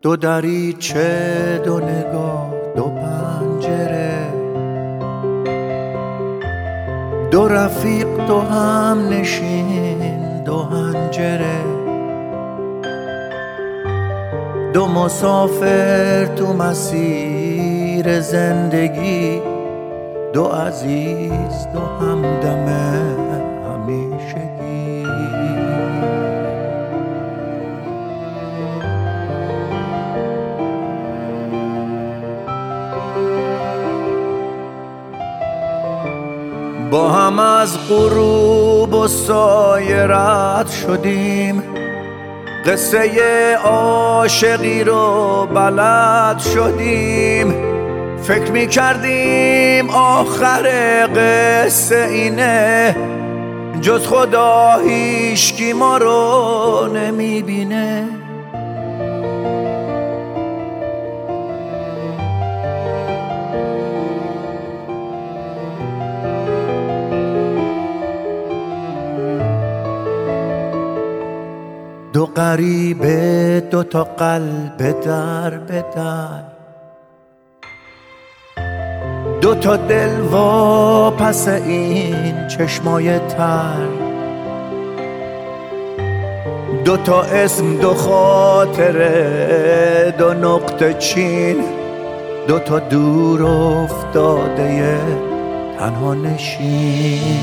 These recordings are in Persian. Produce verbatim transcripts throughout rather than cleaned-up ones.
دو دریچه، دو نگاه، دو پنجره، دو رفیق، دو هم نشین، دو هنجره، دو مسافر تو مسیر زندگی، دو عزیز، دو همدم همیشگی. با هم از غروب و سایه رد شدیم، قصه عاشقی رو بلد شدیم. فکر می کردیم آخر قصه اینه، جز خدا هیچکی ما رو نمی بینه. دو غریبه، دو تا قلب در به در، دو تا دل واپس این چشمای تر، دو تا اسم، دو خاطره، دو نقطه چین، دو تا دور افتاده تنها نشین.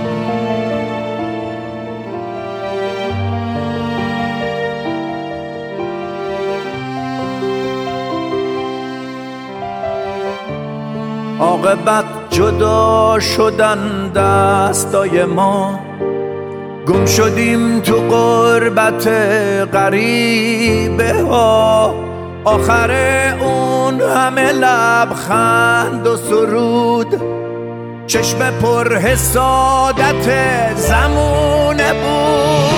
عاقبت جدا شدن دستای ما، گم شدیم تو غربت غریبه ها. آخر اون همه لبخند و سرود، چشم پر حسادت زمونه بود.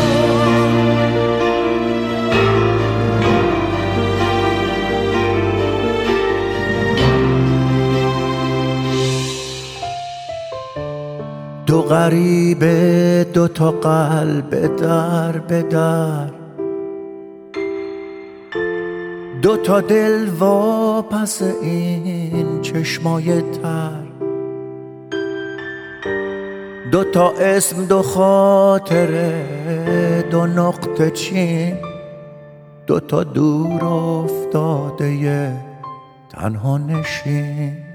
دو غریبه، دو تا قلب در به در، دو تا دل واپس این چشمای تر، دو تا اسم، دو خاطره، دو نقطه چین، دو تا دور افتاده تنها نشین.